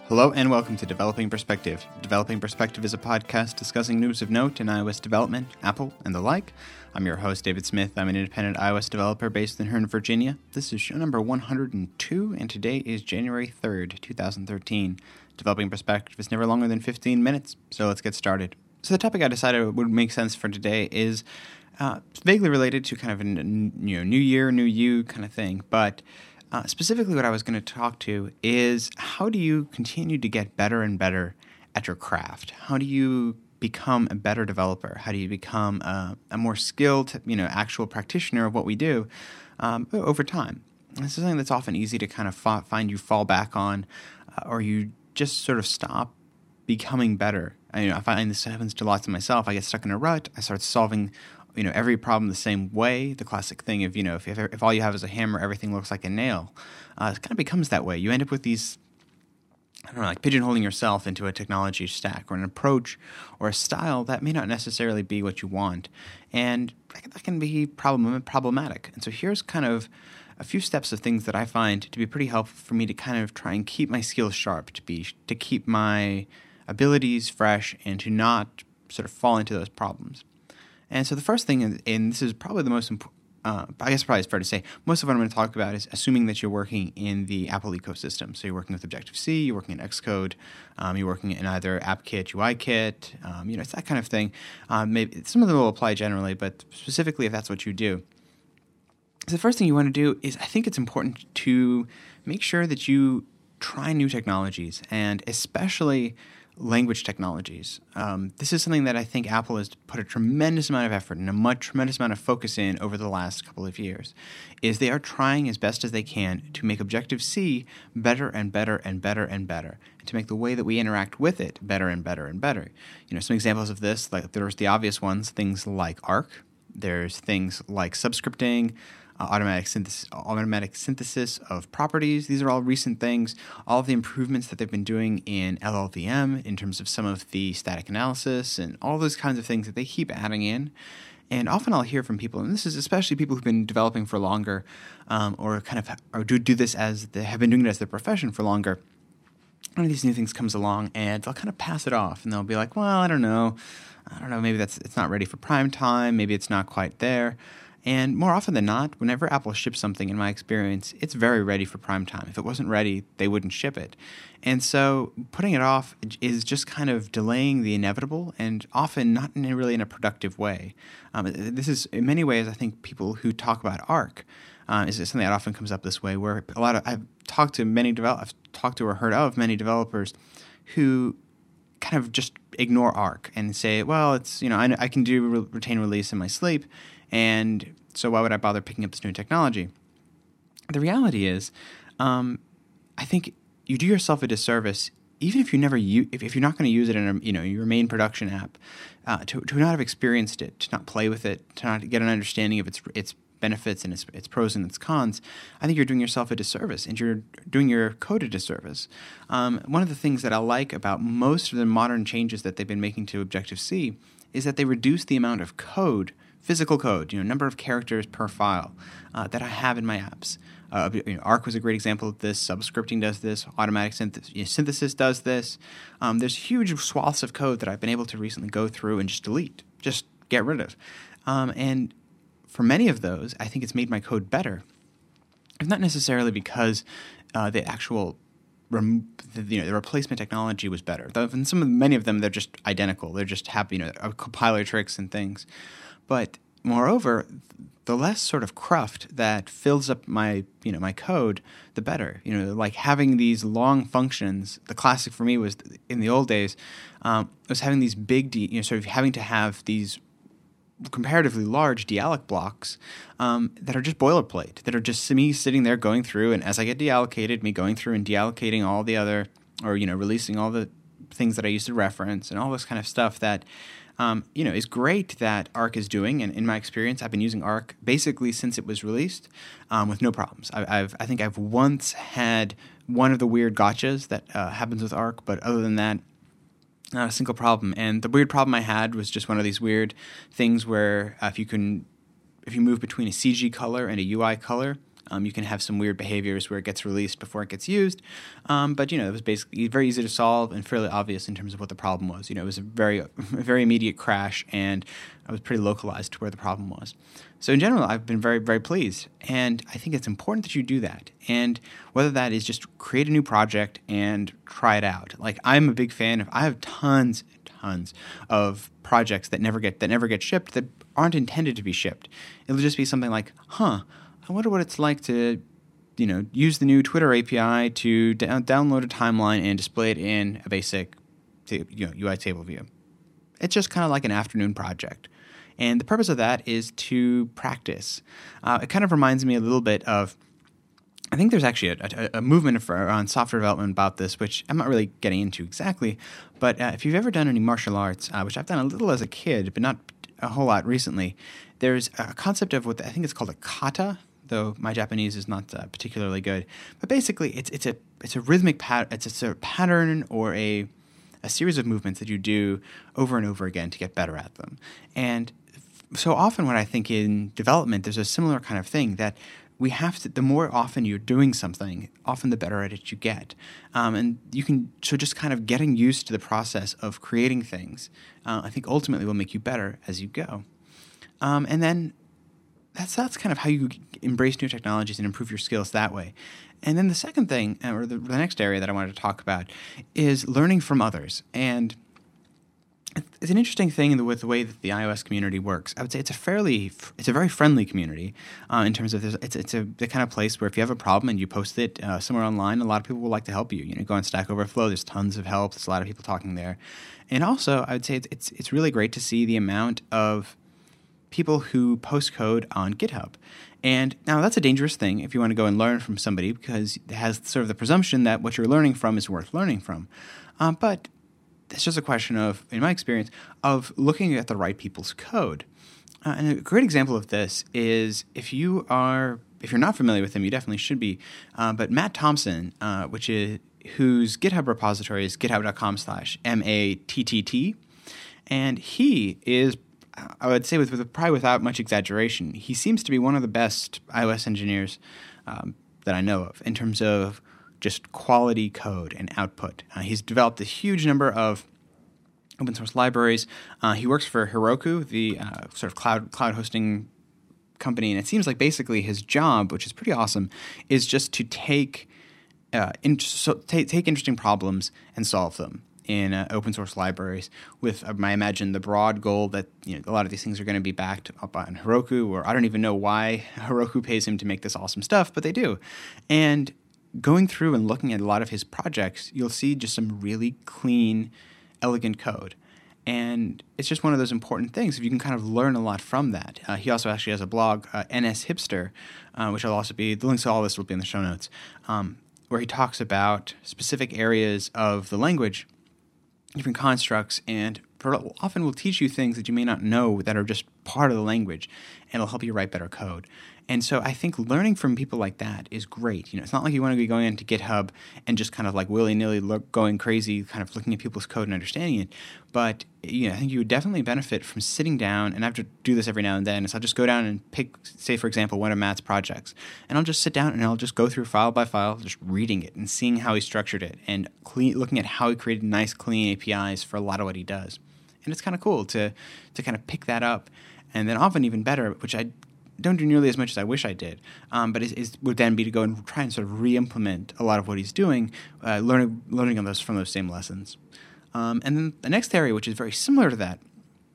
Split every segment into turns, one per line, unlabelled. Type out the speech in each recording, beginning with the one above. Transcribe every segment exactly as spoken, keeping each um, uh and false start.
Hello and welcome to Developing Perspective. Developing Perspective is a podcast discussing news of note in iOS development, Apple, and the like. I'm your host, David Smith. I'm an independent iOS developer based in Hearn, Virginia. This is show number one hundred two, and today is January third, twenty thirteen. Developing Perspective is never longer than fifteen minutes, so let's get started. So the topic I decided would make sense for today is uh, vaguely related to kind of a you know, new year, new you kind of thing, but Uh, specifically what I was going to talk to is how do you continue to get better and better at your craft? How do you become a better developer? How do you become a, a more skilled, you know, actual practitioner of what we do um, over time? This is something that's often easy to kind of fa- find you fall back on, uh, or you just sort of stop becoming better. I, you know, I find this happens to lots of myself. I get stuck in a rut. I start solving you know, every problem the same way. The classic thing of, you know, if if, if all you have is a hammer, everything looks like a nail. Uh, it kind of becomes that way. You end up with these, I don't know, like pigeonholing yourself into a technology stack or an approach or a style that may not necessarily be what you want. And that can be problem, problematic. And so here's kind of a few steps of things that I find to be pretty helpful for me to kind of try and keep my skills sharp, to be to keep my abilities fresh and to not sort of fall into those problems. And so the first thing, and this is probably the most important, uh, I guess probably it's fair to say, most of what I'm going to talk about is assuming that you're working in the Apple ecosystem. So you're working with Objective-C, you're working in Xcode, um, you're working in either AppKit, UIKit, um, you know, it's that kind of thing. Um, maybe some of them will apply generally, but specifically if that's what you do. So the first thing you want to do is I think it's important to make sure that you try new technologies, and especially language technologies. Um, this is something that I think Apple has put a tremendous amount of effort and a much tremendous amount of focus in over the last couple of years, is they are trying as best as they can to make Objective-C better and better and better and better, and to make the way that we interact with it better and better and better. You know, some examples of this, like there's the obvious ones, things like Arc, there's things like subscripting, Uh, automatic synthesis, automatic synthesis of properties. These are all recent things. All of the improvements that they've been doing in L L V M in terms of some of the static analysis and all those kinds of things that they keep adding in. And often I'll hear from people, and this is especially people who've been developing for longer, um, or kind of or do do this as they have been doing it as their profession for longer. One of these new things comes along, and they'll kind of pass it off, and they'll be like, "Well, I don't know, I don't know. Maybe that's it's not ready for prime time. Maybe it's not quite there." And more often than not, whenever Apple ships something, in my experience, it's very ready for prime time. If it wasn't ready, they wouldn't ship it. And so putting it off is just kind of delaying the inevitable, and often not in a, really in a productive way. Um, this is, in many ways, I think people who talk about Arc, uh, is something that often comes up this way, where a lot of, I've talked to many develop, I've talked to or heard of many developers who kind of just ignore Arc and say, well, it's, you know, I, I can do re- retain release in my sleep, and so why would I bother picking up this new technology? The reality is, um, I think you do yourself a disservice, even if you never use, if, if you're not going to use it in a, you know, your main production app, uh, to to not have experienced it, to not play with it, to not get an understanding of its its benefits and its its pros and its cons. I think you're doing yourself a disservice, and you're doing your code a disservice. Um, one of the things that I like about most of the modern changes that they've been making to Objective-C is that they reduce the amount of code, physical code, you know, number of characters per file uh, that I have in my apps. Uh, you know, Arc was a great example of this. Subscripting does this. Automatic synth- you know, synthesis does this. Um, there's huge swaths of code that I've been able to recently go through and just delete, just get rid of. Um, and for many of those, I think it's made my code better. It's not necessarily because uh, the actual Rem- the, you know, the replacement technology was better. Though in some of many of them, they're just identical. They're just happy, you know, compiler tricks and things. But moreover, the less sort of cruft that fills up my, you know, my code, the better. You know, like having these long functions. The classic for me was in the old days um, was having these big, de- you know, sort of having to have these comparatively large dealloc blocks um, that are just boilerplate, that are just me sitting there going through, and as I get deallocated, me going through and deallocating all the other, or, you know, releasing all the things that I used to reference and all this kind of stuff that, um, you know, is great that Arc is doing. And in my experience, I've been using Arc basically since it was released um, with no problems. I, I've, I think I've once had one of the weird gotchas that uh, happens with Arc, but other than that, not a single problem. And the weird problem I had was just one of these weird things where uh, if you can, if you move between a C G color and a U I color, Um, you can have some weird behaviors where it gets released before it gets used. Um, but, you know, it was basically very easy to solve and fairly obvious in terms of what the problem was. You know, it was a very, a very immediate crash, and I was pretty localized to where the problem was. So in general, I've been very, very pleased. And I think it's important that you do that. And whether that is just create a new project and try it out. Like, I'm a big fan of, I have tons, tons of projects that never get, that never get shipped that aren't intended to be shipped. It'll just be something like, huh, I wonder what it's like to, you know, use the new Twitter A P I to d- download a timeline and display it in a basic, you know, U I table view. It's just kind of like an afternoon project. And the purpose of that is to practice. Uh, it kind of reminds me a little bit of, I think there's actually a, a, a movement for, around software development about this, which I'm not really getting into exactly. But uh, if you've ever done any martial arts, uh, which I've done a little as a kid, but not a whole lot recently, there's a concept of what the, I think it's called a kata, though my Japanese is not uh, particularly good. But basically, it's it's a it's a rhythmic pat it's, it's a pattern or a a series of movements that you do over and over again to get better at them. And so often when I think in development, there's a similar kind of thing that we have to, the more often you're doing something, often the better at it you get. Um, and you can, so just kind of getting used to the process of creating things, uh, I think ultimately will make you better as you go. Um, and then that's, that's kind of how you embrace new technologies and improve your skills that way. And then the second thing, or the, the next area that I wanted to talk about, is learning from others. And it's an interesting thing with the way that the iOS community works. I would say it's a fairly, it's a very friendly community uh, in terms of this. It's it's a the kind of place where if you have a problem and you post it uh, somewhere online, a lot of people will like to help you. You know, go on Stack Overflow. There's tons of help. There's a lot of people talking there, and also I would say it's it's, it's really great to see the amount of people who post code on GitHub. And now that's a dangerous thing if you want to go and learn from somebody, because it has sort of the presumption that what you're learning from is worth learning from, uh, but it's just a question of, in my experience, of looking at the right people's code. Uh, and a great example of this is if you are, if you're not familiar with him, you definitely should be. Uh, but Matt Thompson, uh, which is whose GitHub repository is github.com slash M A T T T, and he is, I would say, with, with probably without much exaggeration, he seems to be one of the best iOS engineers um, that I know of in terms of just quality code and output. Uh, he's developed a huge number of open source libraries. Uh, he works for Heroku, the uh, sort of cloud cloud hosting company, and it seems like basically his job, which is pretty awesome, is just to take uh, in, so take, take interesting problems and solve them in uh, open source libraries with, uh, I imagine, the broad goal that, you know, a lot of these things are going to be backed up on Heroku, or I don't even know why Heroku pays him to make this awesome stuff, but they do. And going through and looking at a lot of his projects, you'll see just some really clean, elegant code. And it's just one of those important things. If you can kind of learn a lot from that. Uh, he also actually has a blog, uh, N S Hipster, uh, which will also be, the links to all this will be in the show notes, um, where he talks about specific areas of the language, different constructs, and often will teach you things that you may not know that are just part of the language, and it'll help you write better code. And so I think learning from people like that is great. You know, it's not like you want to be going into GitHub and just kind of like willy-nilly look, going crazy, kind of looking at people's code and understanding it. But, you know, I think you would definitely benefit from sitting down, and I have to do this every now and then, is I'll just go down and pick, say, for example, one of Matt's projects. And I'll just sit down and I'll just go through file by file, just reading it and seeing how he structured it and clean, looking at how he created nice, clean A P Is for a lot of what he does. And it's kind of cool to to kind of pick that up. And then often even better, which I don't do nearly as much as I wish I did, um, but it, it would then be to go and try and sort of re-implement a lot of what he's doing, uh, learning learning on those from those same lessons. Um, and then the next area, which is very similar to that,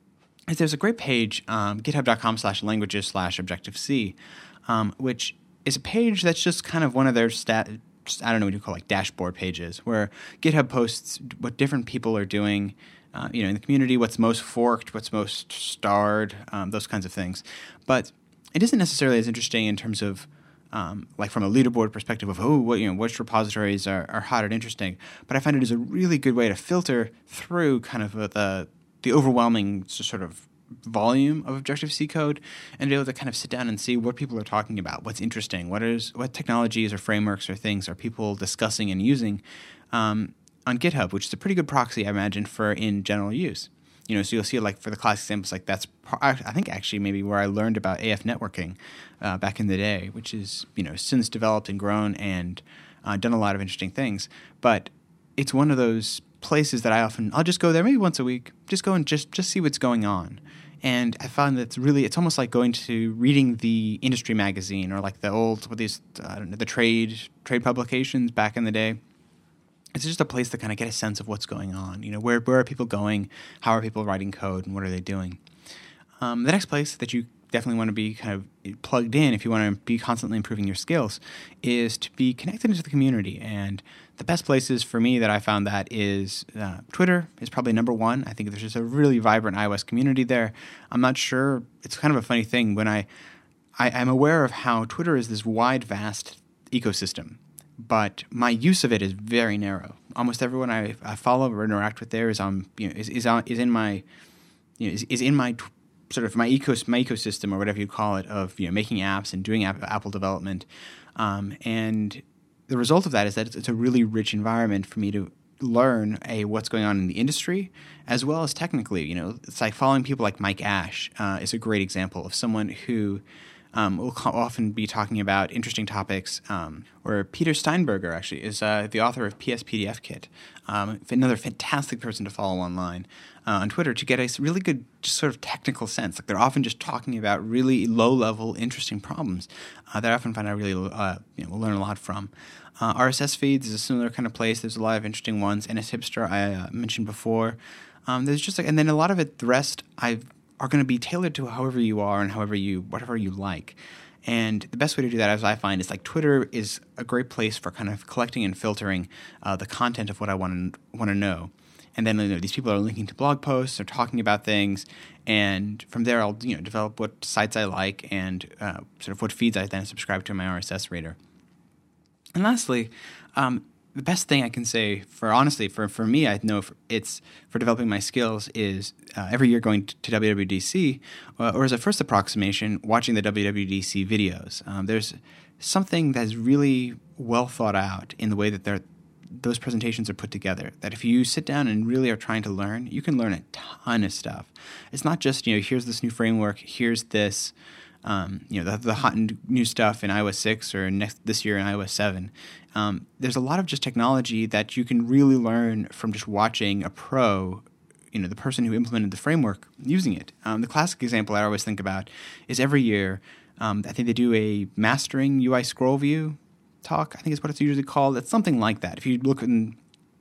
is there's a great page, um, github.com slash languages slash Objective-C, um, which is a page that's just kind of one of their stat, I don't know what you call it, like dashboard pages, where GitHub posts what different people are doing, uh, you know, in the community, what's most forked, what's most starred, um, those kinds of things. But it isn't necessarily as interesting in terms of, um, like from a leaderboard perspective of, oh, what, you know, which repositories are, are hot and interesting. But I find it is a really good way to filter through kind of the the overwhelming sort of volume of Objective-C code and be able to kind of sit down and see what people are talking about, what's interesting, what is what technologies or frameworks or things are people discussing and using um, on GitHub, which is a pretty good proxy, I imagine, for in general use. You know, so you'll see like for the classic examples, like that's I think actually maybe where I learned about A F networking uh, back in the day, which is, you know, since developed and grown and uh, done a lot of interesting things. But it's one of those places that I often I'll just go there maybe once a week, just go and just just see what's going on. And I found that it's really it's almost like going to reading the industry magazine or like the old what these I don't know the trade trade publications back in the day. It's just a place to kind of get a sense of what's going on. You know, where where are people going? How are people writing code, and what are they doing? Um, the next place that you definitely want to be kind of plugged in if you want to be constantly improving your skills is to be connected into the community. And the best places for me that I found that is uh, Twitter is probably number one. I think there's just a really vibrant iOS community there. I'm not sure. It's kind of a funny thing when I, I I'm aware of how Twitter is this wide, vast ecosystem. But my use of it is very narrow. Almost everyone I, I follow or interact with there is on you know is is on is in my you know is, is in my tw- sort of my ecos my ecosystem or whatever you call it of you know making apps and doing app, Apple development, um, and the result of that is that it's, it's a really rich environment for me to learn a what's going on in the industry as well as technically. You know, it's like following people like Mike Ash uh, is a great example of someone who. Um, we'll often be talking about interesting topics, um, or Peter Steinberger actually is uh, the author of P S P D F Kit, um, another fantastic person to follow online uh, on Twitter to get a really good just sort of technical sense. Like they're often just talking about really low-level, interesting problems uh, that I often find I really uh, you know, will learn a lot from. Uh, R S S feeds is a similar kind of place. There's a lot of interesting ones. N S Hipster I uh, mentioned before. Um, there's just like, and then a lot of it, the rest I've are going to be tailored to however you are and however you, whatever you like. And the best way to do that, as I find, is like Twitter is a great place for kind of collecting and filtering uh, the content of what I want to want to know. And then you know, these people are linking to blog posts, they're talking about things, and from there I'll you know develop what sites I like and uh, sort of what feeds I then subscribe to in my R S S reader. And lastly, um, the best thing I can say for honestly for, for me, I know for, it's for developing my skills is uh, every year going to, to W W D C uh, or as a first approximation, watching the W W D C videos. Um, there's something that's really well thought out in the way that they're, those presentations are put together, that if you sit down and really are trying to learn, you can learn a ton of stuff. It's not just, you know, here's this new framework, here's this Um, you know, the, the hot and new stuff in iOS six or next this year in iOS seven. Um, there's a lot of just technology that you can really learn from just watching a pro, you know, the person who implemented the framework using it. Um, the classic example I always think about is every year, um, I think they do a mastering U I scroll view talk. I think is what it's usually called. It's something like that. If you look in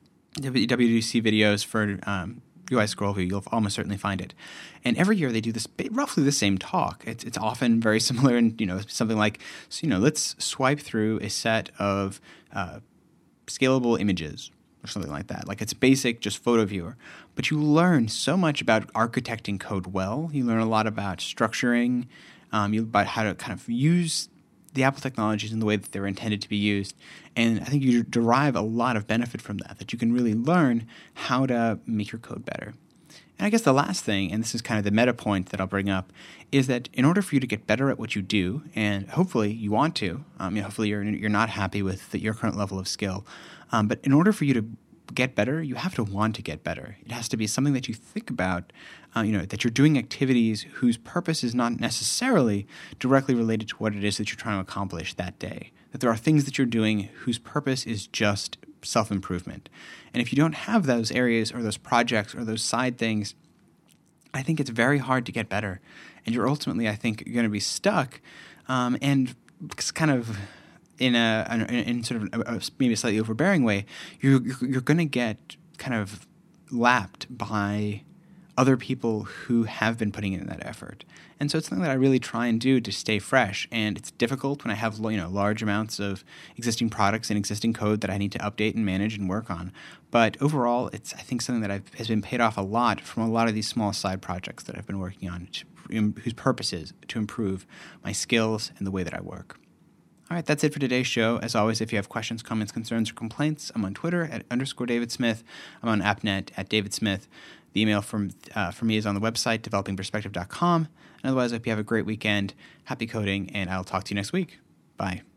W W D C videos for um, U I scroll view, you'll almost certainly find it. And every year they do this roughly the same talk. It's it's often very similar, and you know something like, so, you know, let's swipe through a set of uh, scalable images or something like that. Like it's basic, just photo viewer. But you learn so much about architecting code well. You learn a lot about structuring, um, you about how to kind of use the Apple technologies in the way that they're intended to be used. And I think you derive a lot of benefit from that, that you can really learn how to make your code better. And I guess the last thing, and this is kind of the meta point that I'll bring up, is that in order for you to get better at what you do, and hopefully you want to, um, you know, hopefully you're you're not happy with the, your current level of skill, um, but in order for you to get better, you have to want to get better. It has to be something that you think about, uh, you know, that you're doing activities whose purpose is not necessarily directly related to what it is that you're trying to accomplish that day. That there are things that you're doing whose purpose is just self-improvement. And if you don't have those areas or those projects or those side things, I think it's very hard to get better. And you're ultimately, I think, going to be stuck um, and kind of in a in sort of a, maybe a slightly overbearing way, you're, you're going to get kind of lapped by other people who have been putting in that effort. And so it's something that I really try and do to stay fresh. And it's difficult when I have, you know, large amounts of existing products and existing code that I need to update and manage and work on. But overall, it's I think something that I've, has been paid off a lot from a lot of these small side projects that I've been working on, to, whose purpose is to improve my skills and the way that I work. All right, that's it for today's show. As always, if you have questions, comments, concerns, or complaints, I'm on Twitter at underscore David Smith. I'm on AppNet at David Smith. The email from uh, for me is on the website, developing perspective dot com. And otherwise, I hope you have a great weekend. Happy coding, and I'll talk to you next week. Bye.